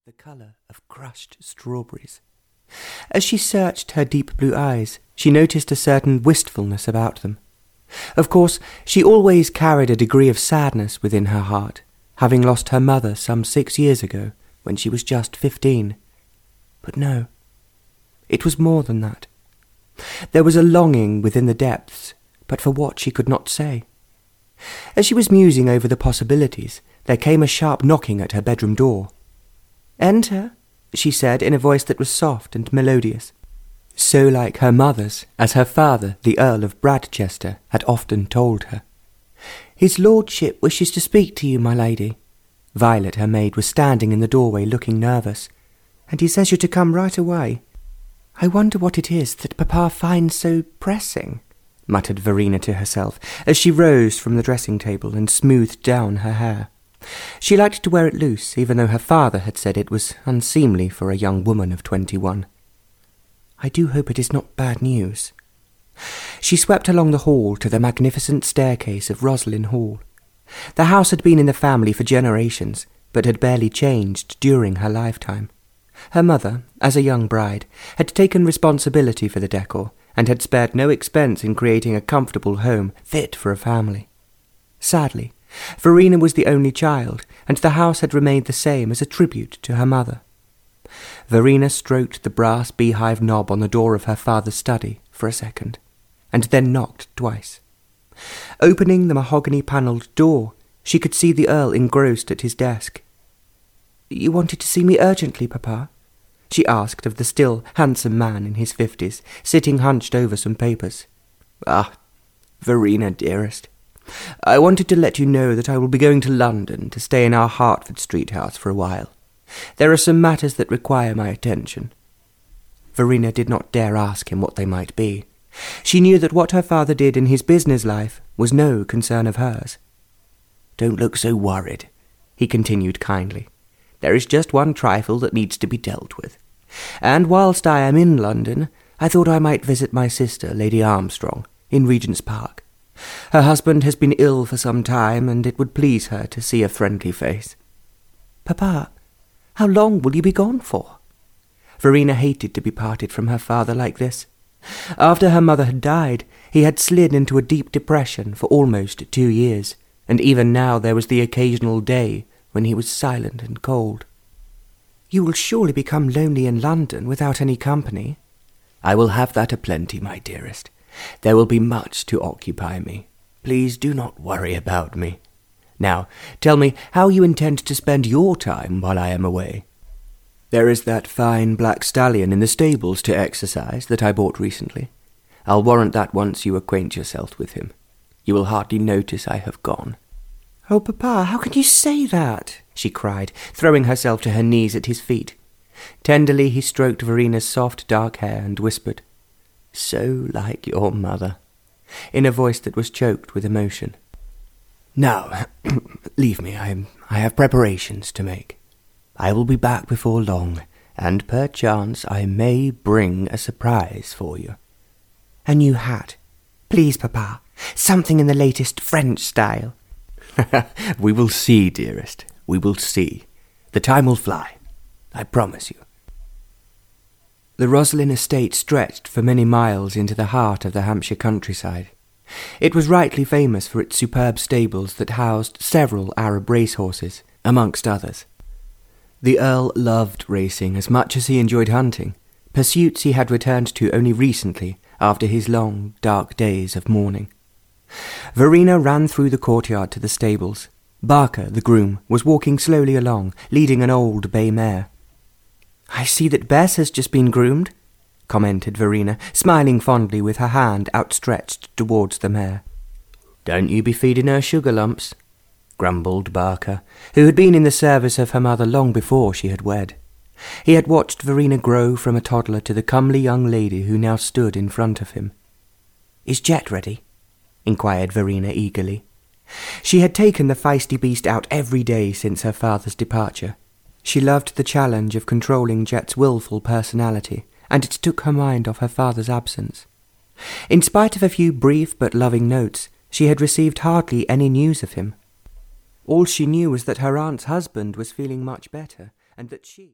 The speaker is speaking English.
the colour of crushed strawberries. As she searched her deep blue eyes, she noticed a certain wistfulness about them. Of course, she always carried a degree of sadness within her heart, having lost her mother some 6 years ago, when she was just 15. But no, it was more than that. There was a longing within the depths, but for what she could not say. As she was musing over the possibilities, there came a sharp knocking at her bedroom door. "Enter," she said in a voice that was soft and melodious, so like her mother's as her father, the Earl of Bradchester, had often told her. "His lordship wishes to speak to you, my lady." Violet, her maid, was standing in the doorway looking nervous, "and he says you're to come right away." "I wonder what it is that Papa finds so pressing," muttered Verena to herself as she rose from the dressing-table and smoothed down her hair. She liked to wear it loose, even though her father had said it was unseemly for a young woman of 21. "I do hope it is not bad news." She swept along the hall to the magnificent staircase of Roslin Hall. The house had been in the family for generations, but had barely changed during her lifetime. Her mother, as a young bride, had taken responsibility for the decor and had spared no expense in creating a comfortable home fit for a family. Sadly, Verena was the only child, and the house had remained the same as a tribute to her mother. Verena stroked the brass beehive knob on the door of her father's study for a second, and then knocked twice. Opening the mahogany-panelled door, she could see the Earl engrossed at his desk. "You wanted to see me urgently, Papa?" she asked of the still handsome man in his 50s, sitting hunched over some papers. "Ah, Verena, dearest, I wanted to let you know that I will be going to London to stay in our Hertford Street house for a while. There are some matters that require my attention." Verena did not dare ask him what they might be. She knew that what her father did in his business life was no concern of hers. "Don't look so worried," he continued kindly. "There is just one trifle that needs to be dealt with. And whilst I am in London, I thought I might visit my sister, Lady Armstrong, in Regent's Park. Her husband has been ill for some time, and it would please her to see a friendly face." "Papa, how long will you be gone for?" Verena hated to be parted from her father like this. After her mother had died, he had slid into a deep depression for almost 2 years, and even now there was the occasional day when he was silent and cold. "You will surely become lonely in London without any company." "I will have that aplenty, my dearest. There will be much to occupy me. Please do not worry about me. Now, tell me how you intend to spend your time while I am away." "There is that fine black stallion in the stables to exercise that I bought recently. I'll warrant that once you acquaint yourself with him, you will hardly notice I have gone." "Oh, Papa, how can you say that?" she cried, throwing herself to her knees at his feet. Tenderly he stroked Verena's soft dark hair and whispered, "So like your mother," in a voice that was choked with emotion. "Now, leave me, I have preparations to make. I will be back before long, and perchance I may bring a surprise for you." "A new hat. Please, Papa, something in the latest French style." "We will see, dearest, we will see. The time will fly, I promise you." The Roslin estate stretched for many miles into the heart of the Hampshire countryside. It was rightly famous for its superb stables that housed several Arab racehorses, amongst others. The Earl loved racing as much as he enjoyed hunting, pursuits he had returned to only recently after his long, dark days of mourning. Verena ran through the courtyard to the stables. Barker, the groom, was walking slowly along, leading an old bay mare. "I see that Bess has just been groomed," commented Verena, smiling fondly with her hand outstretched towards the mare. "Don't you be feeding her sugar lumps," grumbled Barker, who had been in the service of her mother long before she had wed. He had watched Verena grow from a toddler to the comely young lady who now stood in front of him. "Is Jet ready?" inquired Verena eagerly. She had taken the feisty beast out every day since her father's departure. She loved the challenge of controlling Jet's willful personality, and it took her mind off her father's absence. In spite of a few brief but loving notes, she had received hardly any news of him. All she knew was that her aunt's husband was feeling much better, and that she...